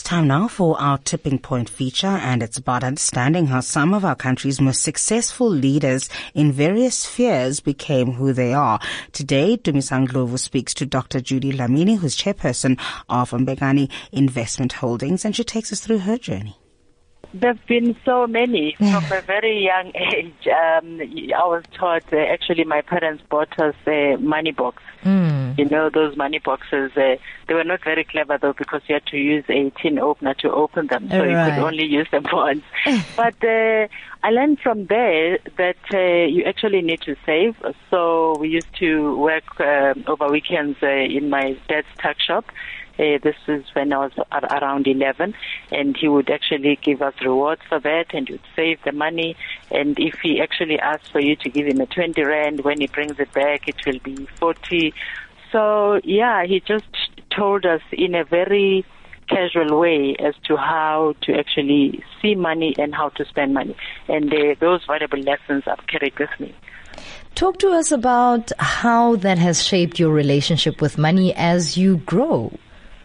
Time now for our Tipping Point feature, and it's about understanding how some of our country's most successful leaders in various spheres became who they are. Today, Dumisani Ndlovu speaks to Dr. Judy Dlamini, who's chairperson of Mbekani Investment Holdings, and she takes us through her journey. There have been so many from a very young age. I was taught, actually my parents bought us a money box. You know, those money boxes, they were not very clever though, because you had to use a tin opener to open them. So you could only use them once. But I learned from there that you actually need to save. So we used to work over weekends in my dad's tuck shop. This was when I was around 11, and he would actually give us rewards for that, and you'd save the money. And if he actually asks for you to give him a 20 rand, when he brings it back, it will be 40. So yeah, he just told us in a very casual way as to how to actually see money and how to spend money. And those valuable lessons I've carried with me. Talk to us about how that has shaped your relationship with money as you grow.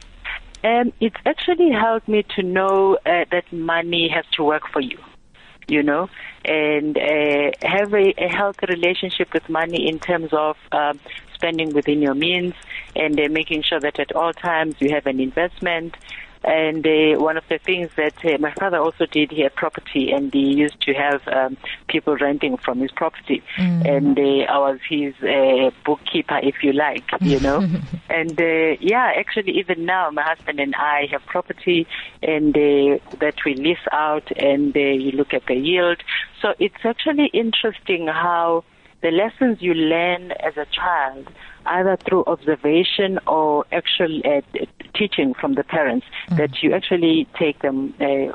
It's actually helped me to know that money has to work for you, you know, and have a healthy relationship with money in terms of spending within your means, and making sure that at all times you have an investment. And one of the things that my father also did, he had property, and he used to have people renting from his property. And I was his bookkeeper, if you like, you know. And yeah, actually even now my husband and I have property, and that we lease out, and you look at the yield. So it's actually interesting how the lessons you learn as a child, either through observation or actual teaching from the parents, that you actually take them,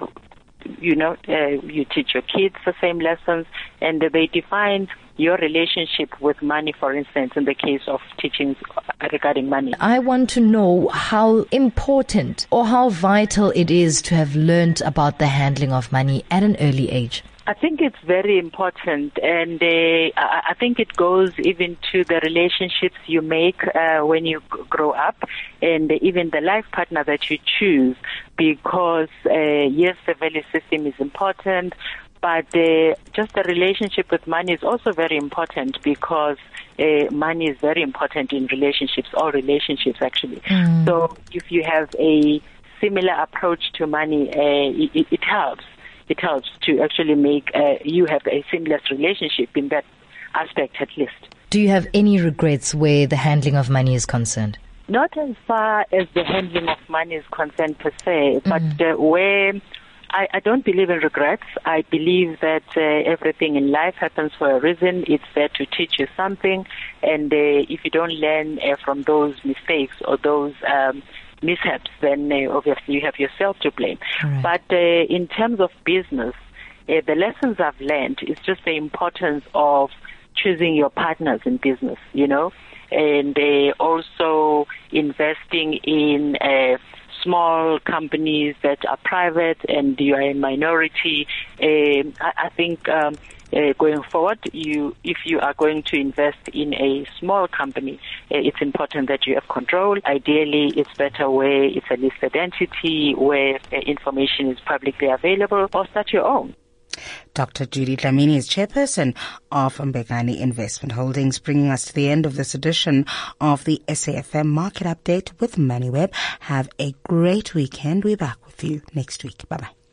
you teach your kids the same lessons, and they define your relationship with money, for instance, in the case of teachings regarding money. I want to know how important or how vital it is to have learned about the handling of money at an early age. I think it's very important, and I think it goes even to the relationships you make when you grow up, and even the life partner that you choose, because yes, the value system is important, but just the relationship with money is also very important, because money is very important in relationships, all relationships actually. So if you have a similar approach to money, it helps. It helps to actually make you have a seamless relationship in that aspect at least. Do you have any regrets where the handling of money is concerned? Not as far as the handling of money is concerned per se, but where I don't believe in regrets. I believe that everything in life happens for a reason. It's there to teach you something, and if you don't learn from those mistakes or those mishaps, then obviously you have yourself to blame. Right. But in terms of business, the lessons I've learned is just the importance of choosing your partners in business, you know, and also investing in small companies that are private and you are a minority. I think going forward, if you are going to invest in a small company, it's important that you have control. Ideally, it's better where it's a listed entity, where information is publicly available, or start your own. Dr. Judy Dlamini is chairperson of Mbekani Investment Holdings, bringing us to the end of this edition of the SAFM Market Update with MoneyWeb. Have a great weekend. We're back with you next week. Bye-bye.